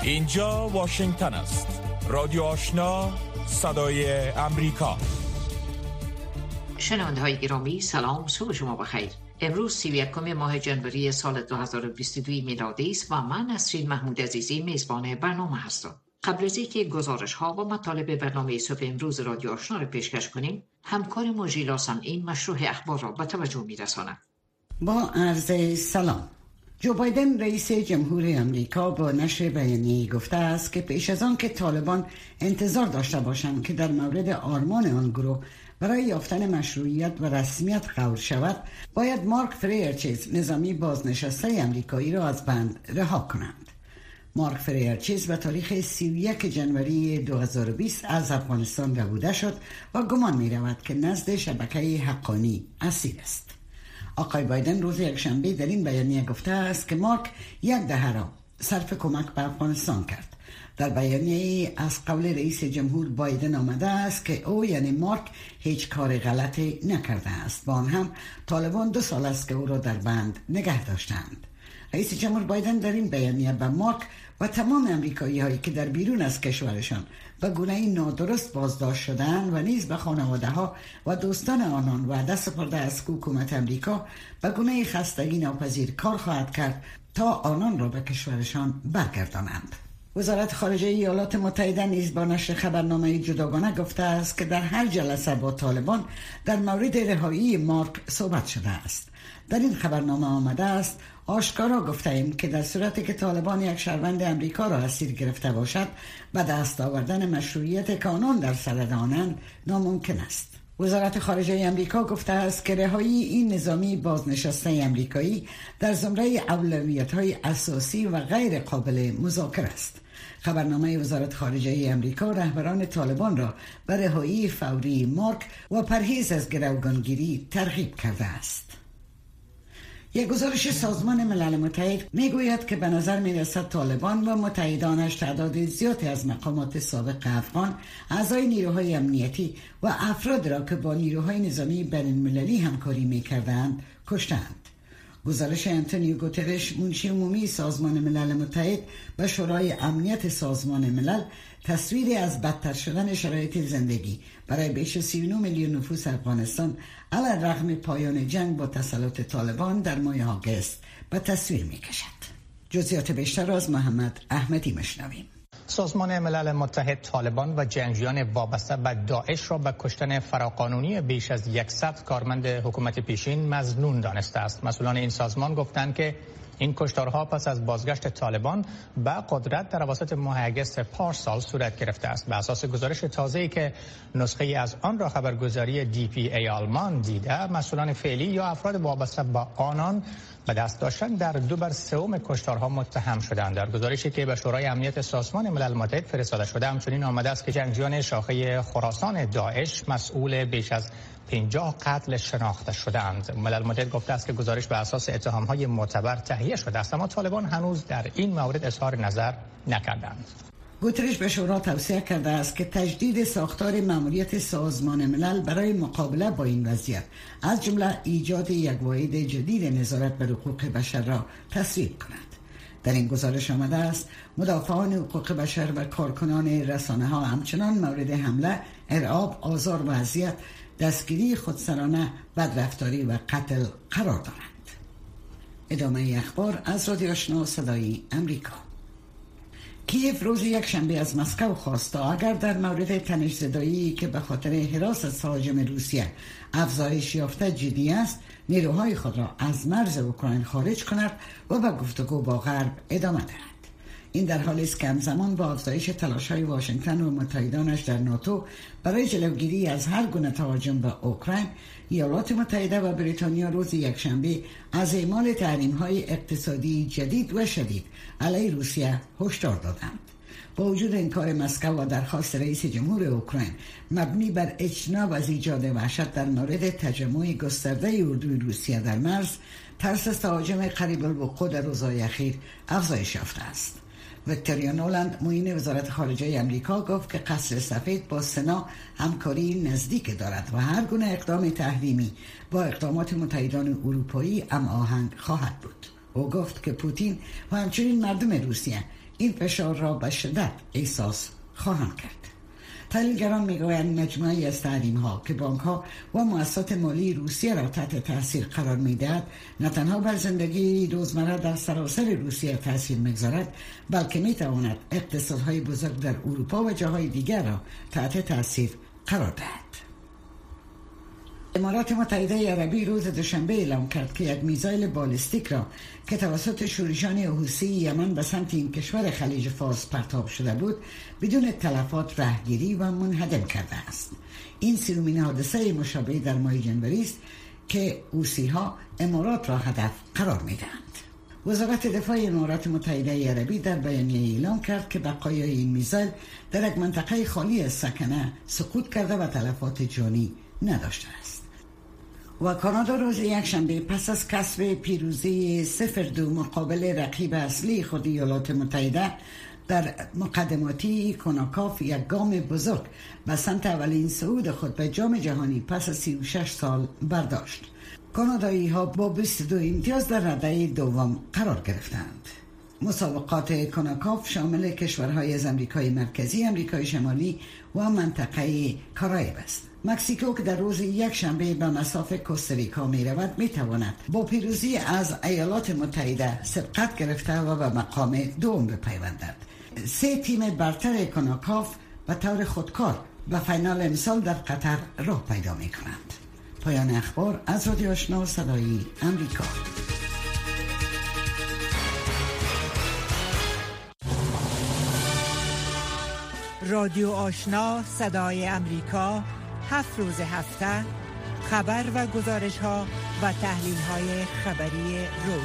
اینجا واشنگتن است. رادیو آشنا، صدای امریکا. شنونده های گرامی، سلام، صبح شما بخیر. امروز 31 ماه جنوری سال 2022 میلادی است و من نسرین محمود عزیزی میزبان برنامه هستم. قبل از اینکه گزارش ها و مطالب برنامه صبح امروز رادیو آشنا را پیشکش کنیم، همکار مجیلا سمعین مشروح اخبار را به توجه میرساند. با عرض سلام. جو بایدن رئیس جمهور امریکا با نشر بیانیه‌ای گفته است که پیش از آن که طالبان انتظار داشته باشند که در مورد آرمان آن گروه برای یافتن مشروعیت و رسمیت قول شود، باید مارک فریرچیز، نظامی بازنشسته امریکایی را از بند رها کنند. مارک فریرچیز به تاریخ 31 جنوری 2020 از افغانستان ربوده شد و گمان می رود که نزد شبکه حقانی اسیر است. آقای بایدن روز یکشنبه در این بیانیه گفته است که مارک یک دهه را صرف کمک به افغانستان کرد. در بیانیه از قول رئیس جمهور بایدن آمده است که او یعنی مارک هیچ کار غلطی نکرده است. با آن هم طالبان 2 سال است که او را در بند نگه داشتند. رئیس جمهور بایدن در این بیانیه به مارک و تمام امریکایی هایی که در بیرون از کشورشان به گونه نادرست بازداشت شدند و نیز به خانواده ها و دوستان آنان وعده سپرده است که حکومت امریکا به گونه خستگی ناپذیر کار خواهد کرد تا آنان را به کشورشان برگردانند. وزارت خارجه ایالات متحده نیز با نشر خبرنامه جداگانه گفته است که در هر جلسه با طالبان در مورد رهایی مارک صحبت شده است. در این خبرنامه آمده است: آشکارا گفته ایم که در صورتی که طالبان یک شهروند امریکا را اسیر گرفته باشد، به دست آوردن مشروعیت که آنان در صدد آنند ناممکن است. وزارت خارجه امریکا گفته است که رهایی این نظامی بازنشسته امریکایی در زمره اولویت‌های اساسی و غیر قابل مذاکره است. خبرنامه وزارت خارجه امریکا رهبران طالبان را به رهایی فوری مارک و پرهیز از گروگانگیری ترغیب کرده است. یک گزارش سازمان ملل متحد میگوید که به نظر میرسد طالبان و متحدانش تعداد زیادی از مقامات سابق افغان، اعضای نیروهای امنیتی و افراد را که با نیروهای نظامی بین‌المللی همکاری میکردند کشتند. گزارش انتونیو گوترش، منشی عمومی سازمان ملل متحد، به شورای امنیت سازمان ملل تصویری از بدتر شدن شرایط زندگی برای بیش از 39 میلیون نفوس افغانستان علیرغم پایان جنگ با تسلط طالبان در ماه آگوست به تصویر می کشد. جزئیات بیشتر از محمد احمدی مشنویم. سازمان ملل متحد طالبان و جنگجویان وابسته به داعش را به کشتن فراقانونی بیش از 100 کارمند حکومت پیشین مظنون دانسته است. مسئولان این سازمان گفتند که این کشتارها پس از بازگشت طالبان به قدرت در اواسط ماه اگست پارسال صورت گرفته است. به اساس گزارش تازه‌ای که نسخه از آن را خبرگزاری DPA آلمان دیده، مسئولان فعلی یا افراد وابسته به آنان به دست داشتن در 2/3 کشتارها متهم شدند. در گزارشی که به شورای امنیت سازمان ملل متحد فرستاده شده همچنین آمده است که جنگجویان شاخه خراسان داعش مسئول بیش از 50 قتل شناخته شدند. ملل متحد گفته است که گزارش به اساس اتهام‌های معتبر تهیه شده است، اما طالبان هنوز در این مورد اظهار نظر نکردند. گوترش به شورا توصیه کرده است که تجدید ساختار ماموریت سازمان ملل برای مقابله با این وضعیت، از جمله ایجاد یک واحد جدید نظارت بر حقوق بشر را تصویب کند. در این گزارش آمده است مدافعان حقوق بشر و کارکنان رسانه ها همچنان مورد حمله، ارعاب، آزار و اذیت، دستگیری خودسرانه، بدرفتاری و قتل قرار دارند. ادامه اخبار از رادیو آشنا صدای امریکا. کیف روز یکشنبه از مسکو خواست تا اگر در مورد تنش‌زدایی که به خاطر حراس از تهاجم روسیه افزایش یافته جدی است، نیروهای خود را از مرز اوکراین خارج کند و به گفتگو با غرب ادامه دهد. این در حالی است که همزمان با افزایش تلاش‌های واشنگتن و متحدانش در ناتو برای جلوگیری از هر گونه تهاجم به اوکراین، ایالات متحده و بریتانیا روز یکشنبه از اعمال تحریم‌های اقتصادی جدید و شدید علیه روسیه هشدار دادند. با وجود انکار مسکو و درخواست رئیس جمهور اوکراین مبنی بر اجتناب از ایجاد وحشت در مورد تجمع گسترده اردوی روسیه در مرز، ترس از تهاجم قریب الوقوع در روزهای اخیر افزایش یافته است. ویکتوریا نولند، معین وزارت خارجه امریکا، گفت که قصر سفید با سنا همکاری نزدیک دارد و هر گونه اقدام تحریمی با اقدامات متحدان اروپایی هماهنگ خواهد بود. او گفت که پوتین و همچنین مردم روسیه این فشار را به شدت احساس خواهند کرد. تحلیلگران میگویند مجموعه‌ای از تحریم‌ها که بانک‌ها و مؤسسات مالی روسیه را تحت تاثیر قرار می‌دهد، نه تنها بر زندگی روزمره در سراسر روسیه تاثیر می‌گذارد، بلکه می‌تواند اقتصادهای بزرگ در اروپا و جاهای دیگر را تحت تاثیر قرار دهد. امارات متحده عربی روز دوشنبه اعلام کرد که یک میزایل بالستیک را که توسط شورشیان حوثی یمن به سمت این کشور خلیج فارس پرتاب شده بود بدون تلفات رهگیری و منهدم کرده است. این سومین حادثه مشابه در ماه جنوری است که حوثی‌ها امارات را هدف قرار می‌دهند. وزارت دفاع امارات متحده عربی در بیانیه اعلام کرد که بقایای این میزایل در یک منطقه خالی از سکنه سقوط کرده و تلفات جانی نداشته است. و کانادا روز یکشنبه پس از کسب پیروزی 0-2 مقابل رقیب اصلی خود ایالات متحده در مقدماتی کناکاف یک گام بزرگ به سمت اولین صعود خود به جام جهانی پس از 36 سال برداشت. کانادایی ها با 22 امتیاز در رده دوم قرار گرفتند. مسابقات کناکاف شامل کشورهای از امریکای مرکزی، امریکای شمالی و منطقه کارائیب است. مکزیکو که در روز یکشنبه به مصاف کوستاریکا می رود می تواند با پیروزی از ایالات متحده سبقت گرفته و به مقام دوم بپیوندد. 3 تیم برتر کناکاف به طور خودکار به فینال امسال در قطر راه پیدا می کنند. پایان اخبار از رادیو آشنا صدای امریکا. رادیو آشنا صدای امریکا 7 روز هفته خبر و گزارش ها و تحلیل های خبری روز.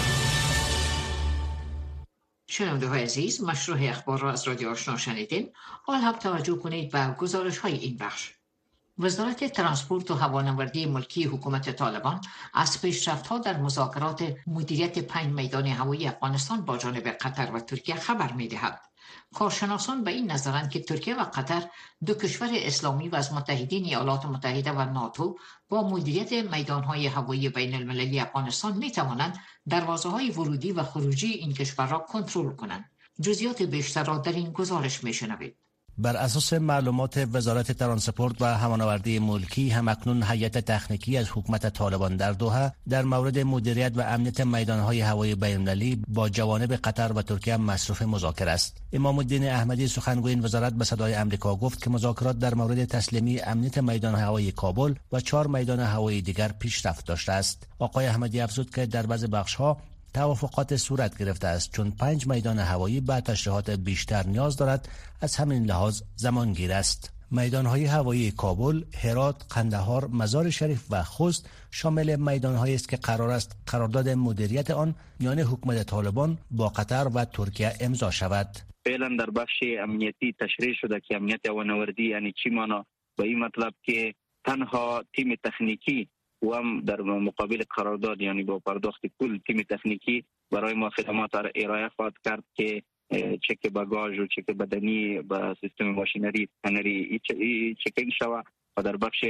شنونده های عزیز، مشروع اخبار را از رادیو آشنا شنیدین. حال هم توجه کنید به گزارش های این بخش. وزارت ترانسپورت و هوانوردی ملکی حکومت طالبان از پیشرفت‌ها در مذاکرات مدیریت 5 میدان هوایی افغانستان با جانب قطر و ترکیه خبر می‌دهد. کارشناسان به این نظرند که ترکیه و قطر 2 کشور اسلامی و از متحدین ایالات متحده و ناتو با مدیریت میدان‌های هوایی بین المللی افغانستان می‌توانند دروازه‌های ورودی و خروجی این کشور را کنترل کنند. جزئیات بیشتر را در این گزارش می‌شنوید. بر اساس معلومات وزارت ترانسپورت و هوانوردی ملکی، همکنون هیئت تکنیکی از حکومت طالبان در دوحه در مورد مدیریت و امنیت میدانهای هوایی بین‌المللی با جوانب قطر و ترکیه مصروف مذاکره است. امام الدین احمدی سخنگوی این وزارت به صدای آمریکا گفت که مذاکرات در مورد تسلیمی امنیت میدان هوایی کابل و 4 میدان هوایی دیگر پیشرفت داشته است. آقای احمدی افزود که در بعضی بخش‌ها توافقات صورت گرفته است، چون 5 میدان هوایی به تشریحات بیشتر نیاز دارد، از همین لحاظ زمانگیر است. میدانهای هوایی کابل، هرات، قندهار، مزار شریف و خوست شامل میدانهایی است که قرار است قرارداد مدیریت آن میان حکومت طالبان با قطر و ترکیه امضا شود. فعلا در بخش امنیتی تشریح شده که امنیت هوانوردی یعنی چی معنا؟ به این مطلب که تنها تیم تکنیکی و هم در مقابل قرارداد یعنی با پرداخت کل تیم تکنیکی برای ما خدمات ارائه خواهد کرد که چک باگاژ و چک بدنی با سیستم ماشینری تنری چکینگ شود و در بخش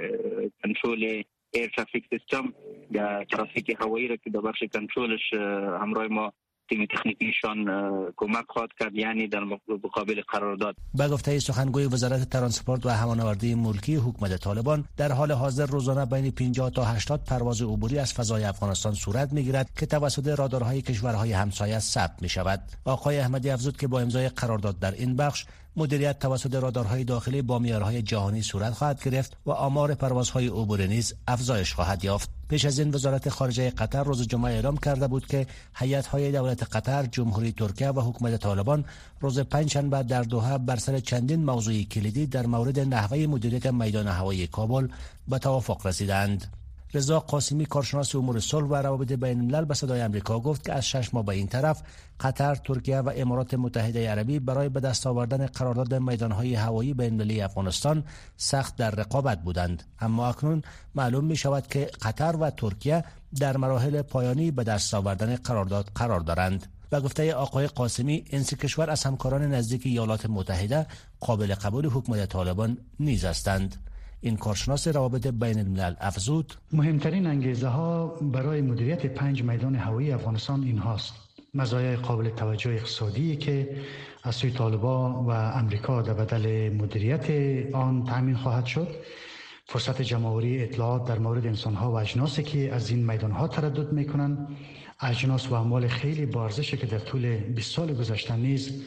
کنترل ایر ترافیک سیستم یا ترافیک هوایی را که در بخش کنترلش همراه ما تیم تکنیکیشان کمک خواهد کرد، یعنی در مقابل قرارداد. به گفته سخنگوی وزارت ترانسپورت و هوانوردی ملکی حکومت طالبان، در حال حاضر روزانه بین 50 تا 80 پرواز عبوری از فضای افغانستان صورت میگیرد که توسط رادارهای کشورهای همسایه ثبت می شود. آقای احمدی افزود که با امضای قرارداد در این بخش مدیریت توسط رادارهای داخلی با معیارهای جهانی صورت خواهد گرفت و آمار پروازهای عبوری نیز افزایش خواهد یافت. پیش از این وزارت خارجه قطر روز جمعه اعلام کرده بود که هیئت‌های دولت قطر، جمهوری ترکیه و حکومت طالبان روز پنجشنبه در دوحه بر سر چندین موضوع کلیدی در مورد نحوه مدیریت میدان هوایی کابل به توافق رسیدند. رضا قاسمی، کارشناس امور صلح و روابط بین الملل، به صدای آمریکا گفت که از 6 ماه به این طرف قطر، ترکیه و امارات متحده عربی برای به دست آوردن قرارداد میدانهای هوایی بین المللی افغانستان سخت در رقابت بودند، اما اکنون معلوم می شود که قطر و ترکیه در مراحل پایانی به دست آوردن قرارداد قرار دارند. و گفته آقای قاسمی، این 3 کشور از همکاران نزدیک ایالات متحده قابل قبول حکومت طالبان نیز هستند. این کارشناس روابط بین الملل افزود: مهمترین انگیزه ها برای مدیریت 5 میدان هوایی افغانستان این هاست: مزایای قابل توجه اقتصادی که از سوی طالبان و امریکا در بدل مدیریت آن تأمین خواهد شد، فرصت جمع‌آوری اطلاعات در مورد انسان‌ها و اجناسی که از این میدان‌ها تردد می‌کنند، اجناس و اموال خیلی با ارزشی که در طول 20 سال گذشته نیز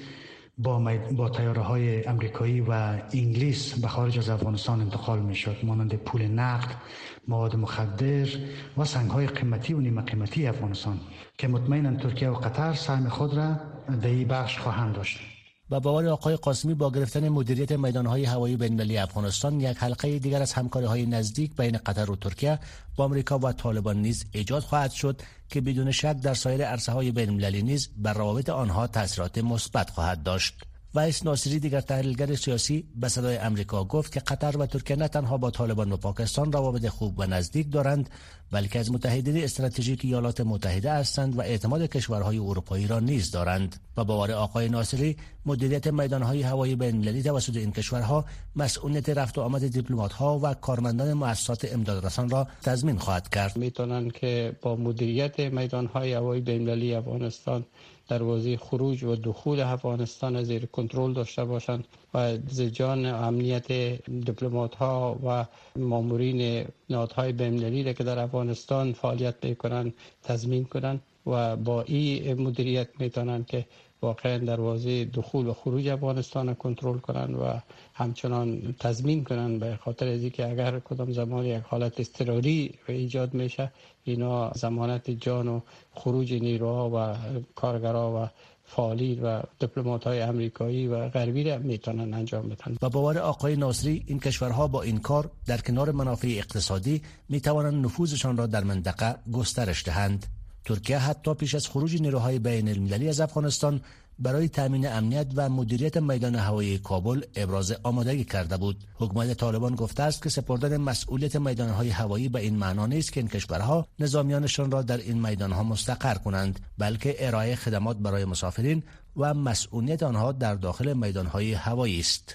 با طیاره‌های امریکایی و انگلیس به خارج از افغانستان انتقال می‌شد، مانند پول نقد، مواد مخدر و سنگ‌های قیمتی و نیمه قیمتی افغانستان که مطمئناً ترکیه و قطر سهم خود را در این بخش خواهند داشت. و باور آقای قاسمی با گرفتن مدیریت میدان‌های هوایی بین‌المللی افغانستان یک حلقه دیگر از همکاری‌های نزدیک بین قطر و ترکیه با آمریکا و طالبان نیز ایجاد خواهد شد که بدون شک در سایر عرصه‌های بین‌المللی نیز بر روابط آنها تأثیرات مثبت خواهد داشت. وایس ناصری دیگر تحلیلگر سیاسی به صدای آمریکا گفت که قطر و ترکیه نه تنها با طالبان و پاکستان روابط خوب و نزدیک دارند، بلکه از متحدین استراتژیک ایالات متحده هستند و اعتماد کشورهای اروپایی را نیز دارند. و باور آقای ناصری مدیریت میدانهای هوایی بین‌المللی توسط این کشورها مسئولیت رفت و آمد دیپلمات‌ها و کارمندان مؤسسات امدادرسان را تضمین خواهد کرد. میتونن که با مدیریت میدانهای هوایی بین‌المللی افغانستان دروازه خروج و دخول افغانستان زیر کنترل داشته باشند و زجان امنیت دیپلمات‌ها و مامورین نهادهای بین‌المللی که در افغانستان فعالیت میکنند تضمین کنند و با این مدیریت میتونن که واقعا دروازه دخول و خروج افغانستان کنترل کنند و همچنان تضمین کنند به خاطر از اینکه اگر کدام زمان یک حالت اضطراری ایجاد میشه اینا ضمانت جان و خروج نیروها و کارگرها و فعالین و دیپلمات‌های آمریکایی و غربی را میتونن انجام بدن. و باور آقای ناصری این کشورها با این کار در کنار منافع اقتصادی میتوانند نفوذشان را در منطقه گسترش دهند. ترکیه حتی پیش از خروج نیروهای بین المللی از افغانستان برای تامین امنیت و مدیریت میدان هوایی کابل ابراز آمادگی کرده بود. حکومت طالبان گفته است که سپردن مسئولیت میدانهای هوایی به این معنا نیست که این کشورها نظامیانشان را در این میدانها مستقر کنند، بلکه ارائه خدمات برای مسافرین و مسئولیت آنها در داخل میدانهای هوایی است.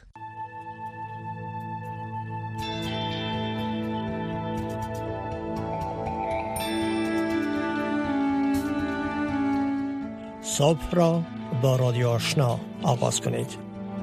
صبح را با رادیو آشنا آغاز کنید.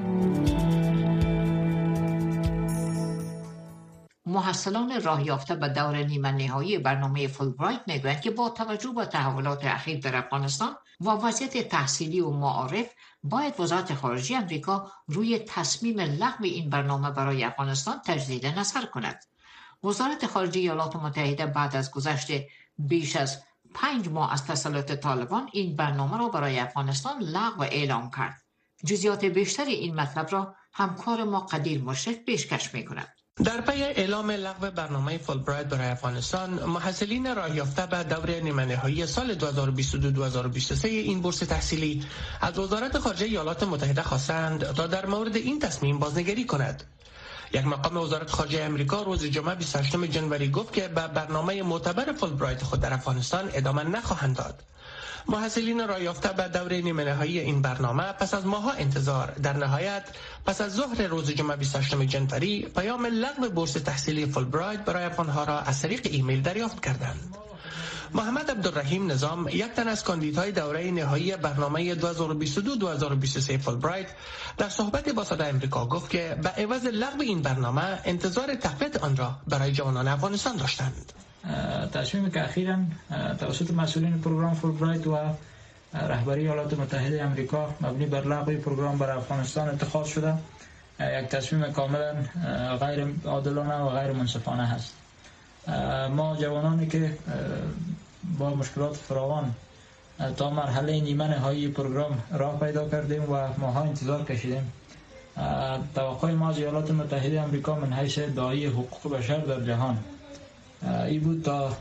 محصلان راه یافته به دور نیمه نهایی برنامه فولبرایت میگویند که با توجه به تحولات اخیر در افغانستان و وضعیت تحصیلی و معارف باید وزارت خارجه آمریکا روی تصمیم لغو این برنامه برای افغانستان تجدید نظر کند. وزارت خارجه ایالات متحده بعد از گذشت بیش از 5 ماه از تسلط طالبان این برنامه را برای افغانستان لغو اعلام کرد. جزئیات بیشتر این مطلب را همکار ما قدیر مشرف پیشکش می‌کند. در پی اعلام لغو برنامه فولبرایت برای افغانستان، محصلین راه یافته به دوره نیمه نهایی سال 2022-2023 این بورس تحصیلی از وزارت خارجه ایالات متحده خواستند تا در مورد این تصمیم بازنگری کند. یک مقام وزارت خارجه آمریکا روز جمعه 28 ژانویه گفت که به برنامه معتبر فولبرایت خود در افغانستان ادامه نخواهند داد. محصلین راه یافته به دوره نیمه نهایی این برنامه پس از ماه‌ها انتظار در نهایت پس از ظهر روز جمعه 28 ژانویه پیام لغو بورس تحصیلی فولبرایت برای افغان‌ها را از طریق ایمیل دریافت کردند. محمد عبدالرحیم نظام، یک تن از کاندیدای دوره نهایی برنامه 2022-2023 فولبرایت، در صحبت با صدای آمریکا گفت که به عوض لغو این برنامه انتظار تقویت آن را برای جوانان افغانستان داشتند. تصمیمی که اخیراً توسط مسئولین پروگرام فولبرایت و رهبری ایالات متحده آمریکا مبنی بر لغو پروگرام برای افغانستان اتخاذ شده، یک تصمیم کاملا غیر عادلانه و غیر منصفانه است. ما جوانانی که با مشکلات فراوان تا مرحله نیمه نهایی پروگرام راه پیدا کردیم و ماها انتظار کشیدیم، توقع ما از ایالات متحده آمریکا من حیث داعی حقوق بشر در جهان این بود تا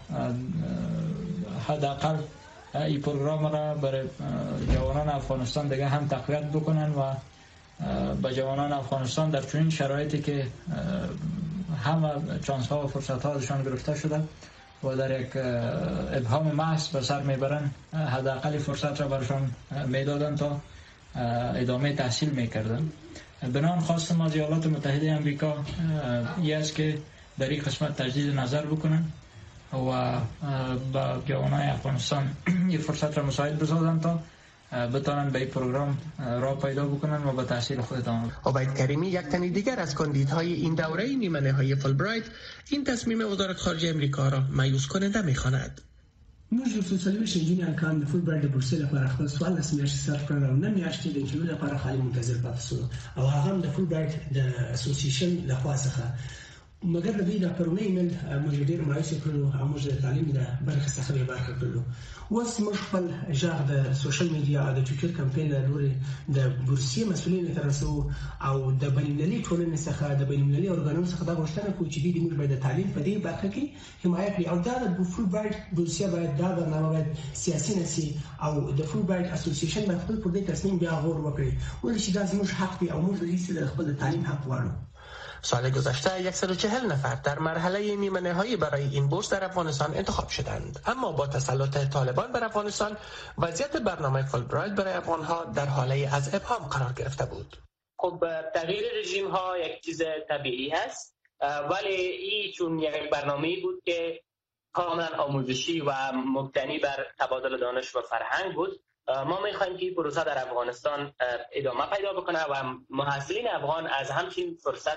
حداقل این پروگرام را برای جوانان افغانستان دیگه هم تقویت بکنن و به جوانان افغانستان در چنین شرایطی که همه چانس ها و فرصت ها ازشان گرفته شده و در یک ابهام محض به سر میبرن، حداقل فرصت را برشان میدادن تا ادامه تحصیل میکردن. بنان خواستم از ایالات متحده آمریکا این است که در این قسمت تجدید نظر بکنن و با جوانای افغانستان این فرصت را مساعد بسازن تا بتانن به این پروگرام راه پیدا بکنن و به تحصیل خودتان. عبید کریمی، یک تن دیگر از کاندیدهای این دوره نیمه‌نهایی فولبرایت، این تصمیم وزارت خارجه امریکا را مایوس کننده می‌خواند. موږ د سوسیالیزم انجینیر کان د فولبرایت د بورسې لپاره خپل سوال میاشتې صرف کړل او نه میاشتې د انټرویو لپاره خالي منتظر پاتې شو او هغه هم د فولبرایت د اسوسییشن لخوا څخه مګر د دې د پرونی ایمیل موږ ډیر مایوس کړو او موږ د تعلیم د برخه څخه به برخه کړو. اوس موږ خپل ژغ د سوشل میډیا د ټویټر کمپاین لوري د بورسي مسولینو تر رسو او د بینالمللي ټولنې څخه د بینالمللي اورګانونو څخه د غوښتنه کوي چې د موږ د تعلیم په دې برخه کې حمایت کړي او دا د فولبرایت بورسي باید دا د نوښت سیاسي نسی او د فولبرایت اسوسییشن د خپل پر دې تصمیم بیا غور وکړي ولې چې دا زموږ حق دی او موږ د خپل تعلیم حق غواړو. سال گذشته 140 نفر در مرحله نیمه نهایی برای این بورس در افغانستان انتخاب شدند، اما با تسلط طالبان بر افغانستان وضعیت برنامه فولبرایت برای افغانها در حاله از ابهام قرار گرفته بود. خب تغییر رژیم ها یک چیز طبیعی هست، ولی این چون یک برنامه‌ای بود که کاملا آموزشی و مبتنی بر تبادل دانش و فرهنگ بود. ما می‌خوایم که این پروسه در افغانستان ادامه پیدا بکنه و محصلین افغان از همچین فرصت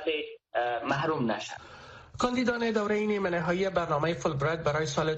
محروم نشن. کاندیدان دوره نیمه نهایی برنامه فولبرایت برای سال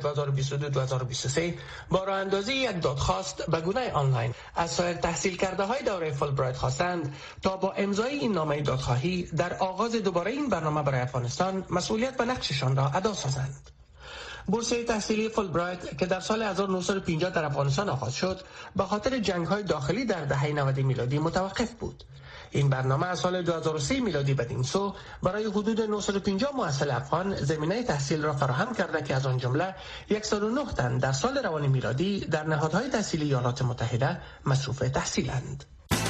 2022-2023 با راه اندازی یک دادخواست به گونه آنلاین از سایر تحصیل کرده های دوره فولبرایت خواستند تا با امضای این نامه دادخواهی در آغاز دوباره این برنامه برای افغانستان مسئولیت و نقششان را ادا سازند. بورسیه تحصیلی فولبرایت که در سال 1950 در افغانستان آغاز شد، به خاطر جنگ‌های داخلی در دهه 90 میلادی متوقف بود. این برنامه از سال 2003 میلادی بدین سو برای حدود 950 محصل افغان زمینه تحصیل را فراهم کرده که از آن جمله 109 تن در سال روان میلادی در نهادهای تحصیلی ایالات متحده مصروف تحصیلند.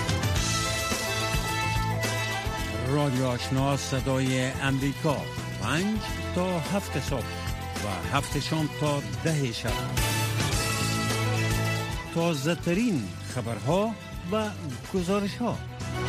رادیو آشنا صدای امریکا 5 تا 7 صبح و 7 شام تا 10 شب. تازه ترین خبرها و گزارش ها.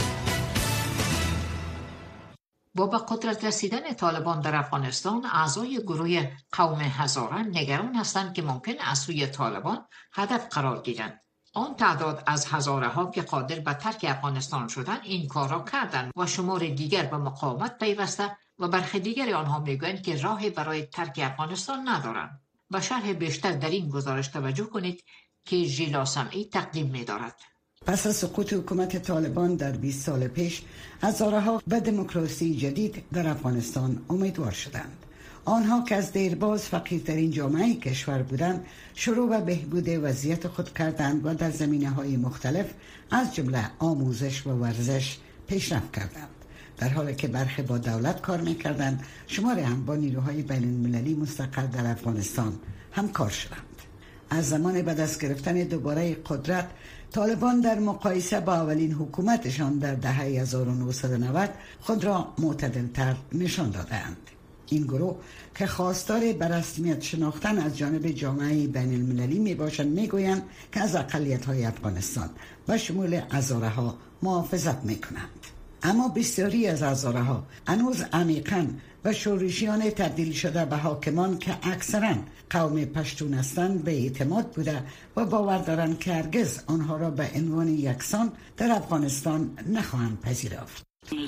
با به قدرت رسیدن طالبان در افغانستان، اعضای گروه قوم هزاره نگران هستند که ممکن از سوی طالبان هدف قرار گیرند. آن تعداد از هزاره ها که قادر به ترک افغانستان شدند این کار را کردند و شمار دیگر به مقاومت پیوسته و برخی دیگر آنها میگویند که راهی برای ترک افغانستان ندارند. به شرح بیشتر در این گزارش توجه کنید که ژیلا سمعی تقدیم می‌دارد. پس از سقوط حکومت طالبان در 20 سال پیش، هزارها به دموکراسی جدید در افغانستان امیدوار شدند. آنها که از دیرباز فقیرترین جامعه کشور بودند، شروع به بهبود وضعیت خود کردند و در زمینه‌های مختلف از جمله آموزش و ورزش پیشرفت کردند. در حالی که برخی با دولت کار می‌کردند، شماری هم با نیروهای بین‌المللی مستقر در افغانستان همکار شدند. از زمان به دست گرفتن دوباره قدرت، طالبان در مقایسه با اولین حکومتشان در دهه 1990 خود را معتدل‌تر نشان دادند. این گروه که خواستار به رسمیت شناختن از جانب جامعه بین المللی می باشند میگویند که از اقلیت‌های افغانستان و شمول هزاره‌ها محافظت میکنند. اما بسیاری از هزاره‌ها هنوز عمیقاً و شورشیان تبدیل شده به حاکمان که اکثراً قوم پشتون هستند به اعتماد بوده و باور دارند که هرگز آنها را به عنوان یکسان در افغانستان نخواهند پذیرفت.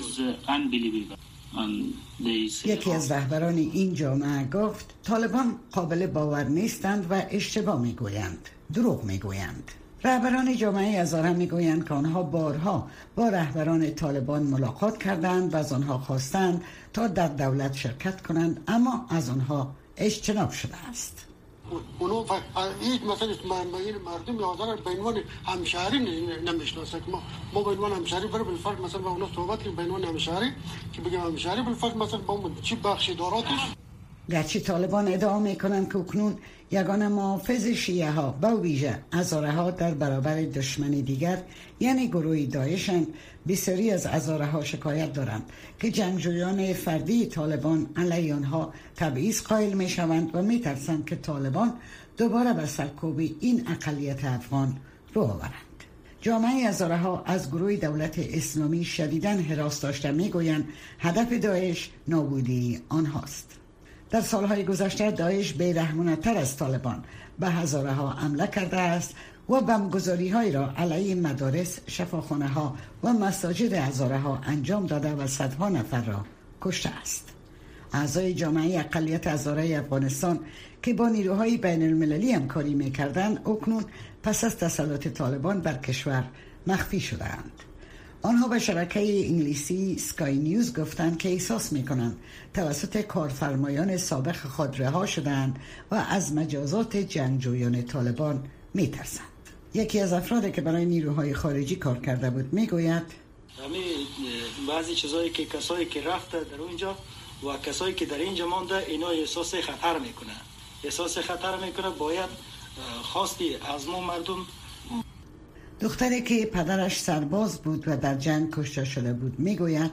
یکی از رهبران این جامعه گفت طالبان قابل باور نیستند و اشتباه میگویند، دروغ میگویند. رهبران جامعه هزاره میگویند که آنها بارها با رهبران طالبان ملاقات کردند و از آنها خواستند تا در دولت شرکت کنند، اما از آنها اجتناب شده است. اونو هیچ مثلا مردم هزاره به عنوان همشهری نمیشناسه که ما به عنوان همشهری برای بالفرض مثلا با اونا صحبت کنیم به عنوان همشهری که بگیم همشهری بالفرض مثلا با اون چی بخشی داراتش. گرچه طالبان ادعا میکنند که اکنون یگانه محافظ شیعه ها به ویژه هزاره ها در برابر دشمن دیگر یعنی گروه داعشند، بسیاری از هزاره ها شکایت دارند که جنگجویان فردی طالبان علیه آنها تبعیض قائل می شوند و می ترسند که طالبان دوباره به سرکوب این اقلیت افغان رو آورند. جامعه هزاره ها از گروه دولت اسلامی شدیداً هراس داشته، می گویند هدف داعش نابودی آنهاست. در سالهای گذشته داعش بی‌رحمانه‌تر از طالبان به هزاره ها حمله کرده است و بمبگذاری های را علیه مدارس، شفاخانه ها و مساجد هزاره ها انجام داده و صدها نفر را کشته است. اعضای جامعه اقلیت هزاره افغانستان که با نیروهای بین المللی همکاری می‌کردند اکنون پس از تسلط طالبان بر کشور مخفی شدند. آنها به شبکه انگلیسی سکای نیوز گفتند که احساس می‌کنند توسط کارفرمایان سابق خود رها شدند و از مجازات جنگجویان طالبان می‌ترسند. یکی از افرادی که برای نیروهای خارجی کار کرده بود میگوید بعضی چیزایی که کسایی که رفته در اونجا و کسایی که در اینجا مانده اینا احساس خطر میکنه باید خواستی از ما مردم. دختری که پدرش سرباز بود و در جنگ کشته شده بود میگوید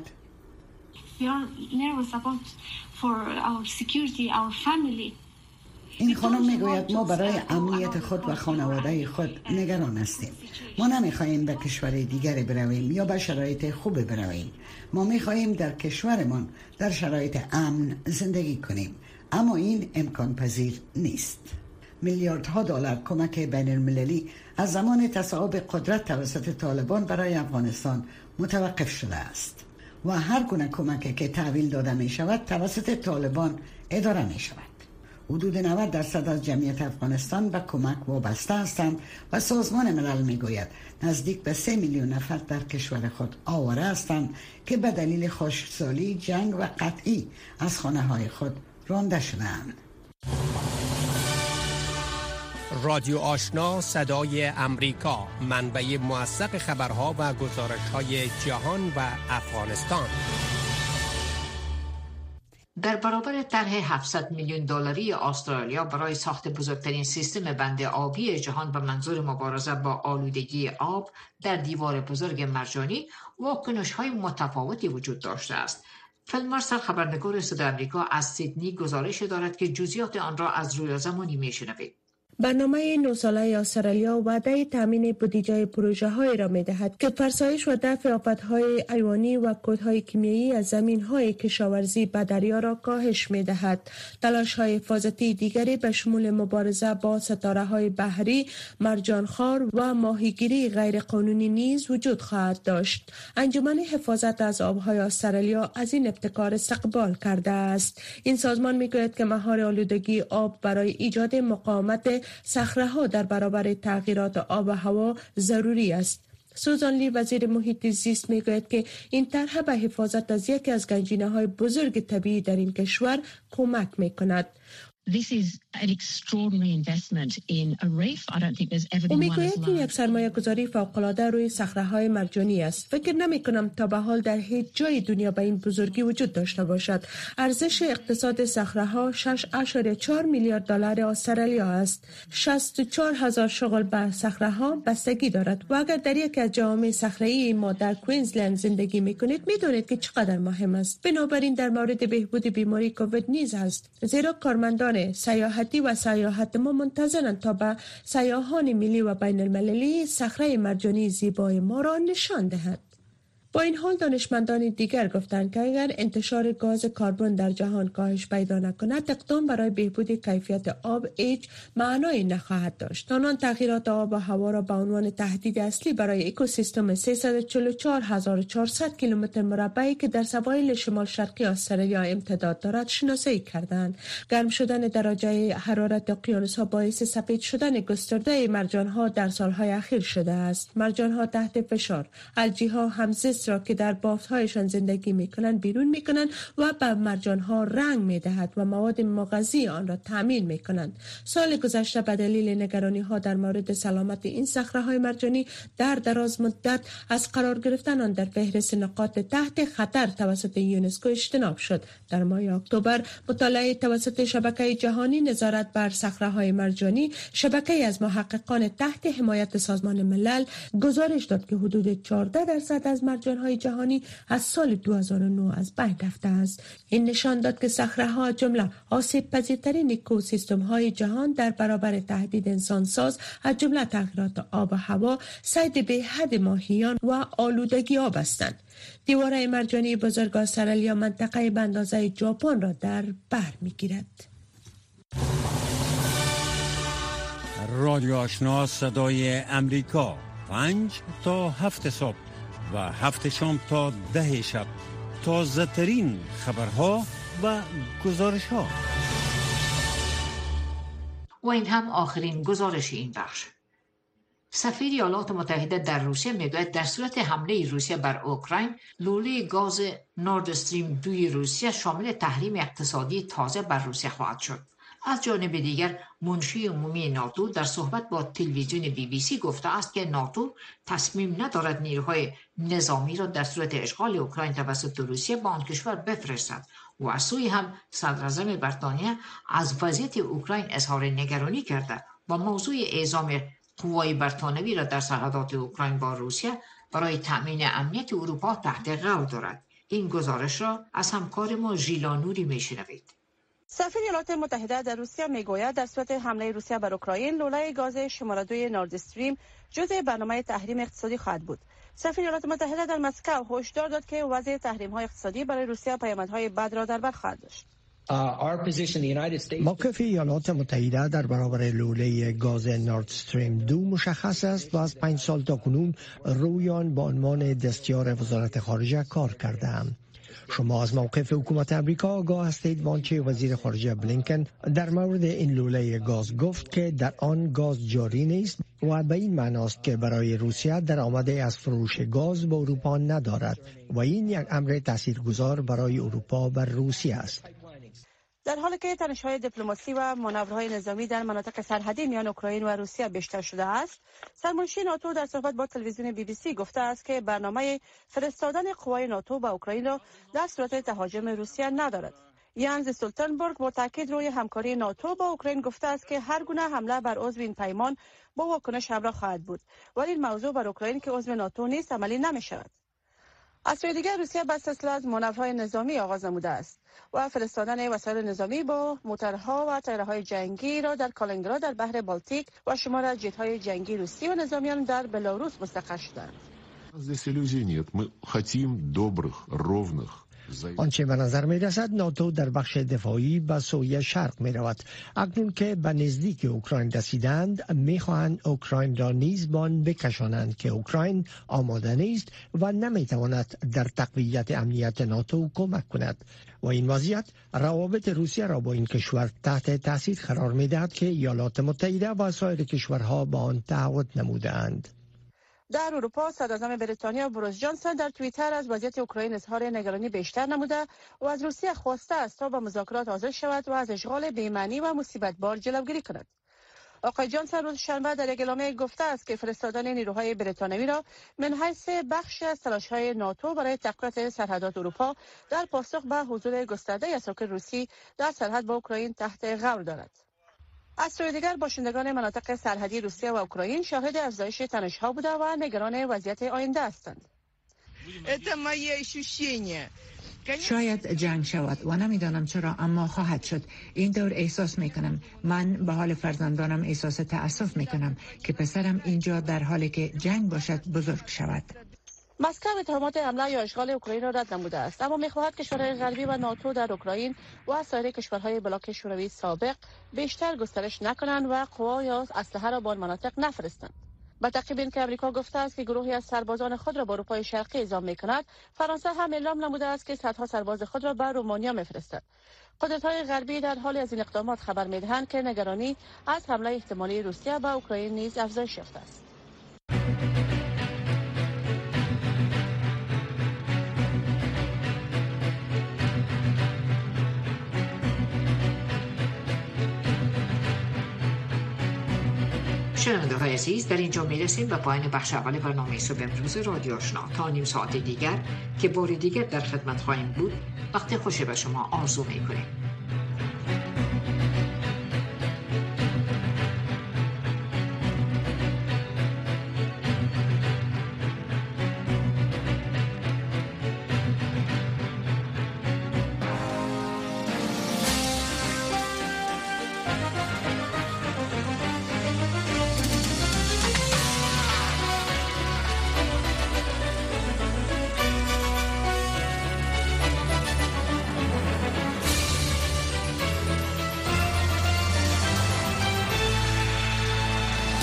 این خانم میگوید ما برای امنیت خود و خانواده خود نگران هستیم. ما نمیخواهیم به کشور دیگری برویم یا به شرایط خوب برویم. ما میخواهیم در کشورمان در شرایط امن زندگی کنیم، اما این امکان پذیر نیست. میلیاردها دلار کمک بین المللی از زمان تصاحب قدرت توسط طالبان برای افغانستان متوقف شده است و هر گونه کمکی که تحویل داده می شود توسط طالبان اداره می شود. حدود 90% از جمعیت افغانستان به کمک وابسته هستند و سازمان ملل می گوید نزدیک به 3 میلیون نفر در کشور خود آواره هستند که به دلیل خشکسالی، جنگ و قطعی از خانه های خود رانده شدند. رادیو آشنا صدای امریکا، منبع موثق خبرها و گزارش‌های جهان و افغانستان. در برابر طرح 700 میلیون دلاری استرالیا برای ساخت بزرگترین سیستم بند آبی جهان به منظور مبارزه با آلودگی آب در دیوار بزرگ مرجانی، واکنش‌های متفاوتی وجود داشته است. فیل مارسل خبرنگار صدای آمریکا از سیدنی گزارش دارد که جزئیات آن را از رویا زمانی میشنوید. برنامه 9 ساله استرالیا وعده تامین بودجه پروژه‌هایی را می‌دهد که فرسایش و دفع آفت‌های حیوانی و کودهای کیمیایی از زمین‌های کشاورزی به دریا را کاهش می‌دهد. تلاش‌های حفاظتی دیگری به شمول مبارزه با ستاره‌های بحری، مرجانخوار و ماهیگیری غیرقانونی نیز وجود خواهد داشت. انجمن حفاظت از آب‌های استرالیا از این ابتکار استقبال کرده است. این سازمان می‌گوید که مهار آلودگی آب برای ایجاد مقاومت صخره‌ها در برابر تغییرات آب و هوا ضروری است. سوزان لی وزیر محیط زیست میگوید که این طرح به حفاظت از یکی از گنجینه‌های بزرگ طبیعی در این کشور کمک می‌کند. او میگوید که یک سرمایه گذاری فوق‌العاده روی صخره‌های مرجانی است. فکر نمی کنم تا به حال در هیچ جای دنیا به این بزرگی وجود داشته باشد. ارزش اقتصاد صخره‌ها 6.4 میلیارد دلار استرالیا است. 64,000 شغل به صخره‌ها بستگی دارد و اگر در یک از جوامع صخره‌ای ما در کوینزلند زندگی می‌کنید می‌دانید که چقدر مهم است. بنابراین در مورد بهبود بیماری کووید نیز است، زیرا کارمندان سیاحتی و سیاحت ما منتظرند تا به سیاحان ملی و بین المللی صخره مرجانی زیبای ما را نشان دهند. با این حال دانشمندان دیگر گفتند که اگر انتشار گاز کربن در جهان کاهش پیدا نکند، اقدام برای بهبود کیفیت آب هیچ معنایی نخواهد داشت. آنان تغییرات آب و هوا را به عنوان تهدید اصلی برای اکوسیستم 344,400 کیلومتر مربعی که در سواحل شمال شرقی استرالیا امتداد دارد شناسایی کردند. گرم شدن درجه حرارت اقیانوس‌ها باعث سفید شدن گسترده مرجان‌ها در سال‌های اخیر شده است. مرجان‌ها تحت فشار، الجی‌ها همزیست را که در بافت‌هایشان زندگی می‌کنند بیرون می‌کنند و به مرجان‌ها رنگ می‌دهد و مواد مغذی آن را تامین می‌کنند. سال گذشته به دلیل نگرانی‌ها در مورد سلامت این صخره‌های مرجانی در دراز مدت از قرار گرفتن آن در فهرست نقاط تحت خطر توسط یونسکو اجتناب شد. در ماه اکتبر مطالعه توسط شبکه جهانی نظارت بر صخره‌های مرجانی، شبکه‌ای از محققان تحت حمایت سازمان ملل، گزارش داد که حدود 14% از مرجان مرجان‌های جهانی از سال 2009 از بین رفته است. این نشان داد که صخره‌ها جمله آسیب‌پذیرترین اکوسیستم‌های جهان در برابر تهدید انسانساز از جمله تغییرات آب و هوا، صید بی‌حد ماهیان و آلودگی آب هستند. دیواره مرجانی بزرگ استرالیا منطقه به اندازه ژاپن را در بر می‌گیرد. رادیو آشنا صدای امریکا 5 تا 7 صبح و 7 شام تا 10 شب. تازه ترین خبرها و گزارش ها. و این هم آخرین گزارش این بخش. سفیر ایالات متحده در روسیه میگوید در صورت حمله روسیه بر اوکراین، لوله گاز نورد استریم 2 روسیه شامل تحریم اقتصادی تازه بر روسیه خواهد شد. از جانب دیگر منشی عمومی ناتو در صحبت با تلویزیون BBC گفته است که ناتو تصمیم ندارد نیروهای نظامی را در صورت اشغال اوکراین توسط روسیه به آن کشور بفرستد و از سوی هم صدراعظم بریتانیا از وضعیت اوکراین اظهار نگرانی کرده و موضوع اعزام قوای بریتانوی را در سرحدات اوکراین با روسیه برای تأمین امنیت اروپا تحت غور دارد. این گزارش را از همکار ما ژیلا نوری میشنوید. سفیر ایالات متحده در روسیه میگوید در صورت حمله روسیه بر اوکراین، لوله گاز شماره 2 نورد استریم جزء برنامه تحریم اقتصادی خواهد بود. سفیر ایالات متحده در مسکو هشدار داد که وضع تحریم‌های اقتصادی برای روسیه پیامدهای بد را در بر خواهد داشت. موقف ایالات متحده در برابر لوله گاز نورد استریم 2 مشخص است و از 5 سال تاکنون روی آن با عنوان دستیار وزارت خارجه کار کرده‌ام. شما از موقف حکومت امریکا آگاه هستید و آنچه وزیر خارجه بلینکن در مورد این لوله گاز گفت که در آن گاز جاری نیست و به این معناست که برای روسیه درآمدی از فروش گاز به اروپا ندارد و این یک امر تاثیرگذار برای اروپا و روسیه است. در حالی که تنش‌های دیپلماسی و مانورهای نظامی در مناطق سرحدی میان اوکراین و روسیه بیشتر شده است، سرمنشی ناتو در صحبت با تلویزیون BBC گفته است که برنامه فرستادن قوای ناتو به اوکراین را در صورت تهاجم روسیه ندارد. یانز استولتنبرگ با تاکید روی همکاری ناتو با اوکراین گفته است که هر گونه حمله بر عضو این پیمان با واکنش همراه خواهد بود، ولی این موضوع بر اوکراین که عضو ناتو نیست عملی نمی‌شود. از سوی دیگر روسیه بر سلسله از مانورهای نظامی آغاز نموده است و فرستادن وسایل نظامی با موتورها و طیاره‌های جنگی را در کالینینگراد در بحر بالتیک و شمار از جت‌های جنگی روسی و نظامیان در بلاروس مستقر شدند. آنچه به نظر می رسد ناتو در بخش دفاعی به سوی شرق می رود. اکنون که به نزدیک اوکراین رسیدند می خواهند اوکراین را نیز بان بکشانند که اوکراین آماده نیست و نمی تواند در تقویت امنیت ناتو کمک کند و این وضعیت روابط روسیه را با این کشور تحت تاثیر قرار می دهد که ایالات متحده و سایر کشورها با آن تعهد نموده‌اند. در اروپا صدراعظم بریتانیا بوریس جانسون در توییتر از وضعیت اوکراین اظهار نگرانی بیشتر نموده و از روسیه خواسته است تا به مذاکرات حاضر شود و از اشغال بی‌معنی و مصیبت‌بار جلوگیری کند. آقای جانسون روز شنبه در یک اعلامیه گفته است که فرستادن نیروهای بریتانیایی را من حیث بخشی از تلاش‌های ناتو برای تقویت سرحدات اروپا در پاسخ به حضور گسترده اساکر روسی در سرحد با اوکراین تحت غور دارد. از سوی دیگر باشندگان مناطق سرحدی روسیه و اوکراین شاهد افزایش تنش‌ها بوده و نگران وضعیت آینده هستند. شاید جنگ شود و نمیدانم چرا، اما خواهد شد. این دور احساس میکنم، من به حال فرزندانم احساس تأسف میکنم که پسرم اینجا در حالی که جنگ باشد بزرگ شود. مسکو اتهامات حمله یا اشغال اوکراین را رد نموده است، اما می‌خواهد کشورهای غربی و ناتو در اوکراین و سایر کشورهای بلاک شوروی سابق بیشتر گسترش نکنند و قوا یا اسلحه را به آن مناطق نفرستند. با تعقیب اینکه امریکا گفته است که گروهی از سربازان خود را به اروپای شرقی اعزام می‌کند، فرانسه هم اعلام نموده است که صدها سرباز خود را به رومانیا می‌فرستد. قدرت‌های غربی در حال از این اقدامات خبر می‌دهند که نگرانی از حمله احتمالی روسیه به اوکراین نیز افزایش یافته است. شنونده‌های عزیز، در اینجا میرسیم به پایان بخش اول برنامه صبح امروز رادیو آشنا. تا نیم ساعت دیگر که بار دیگر در خدمت خواهیم بود، وقت خوشی به شما آرزو می‌کنیم.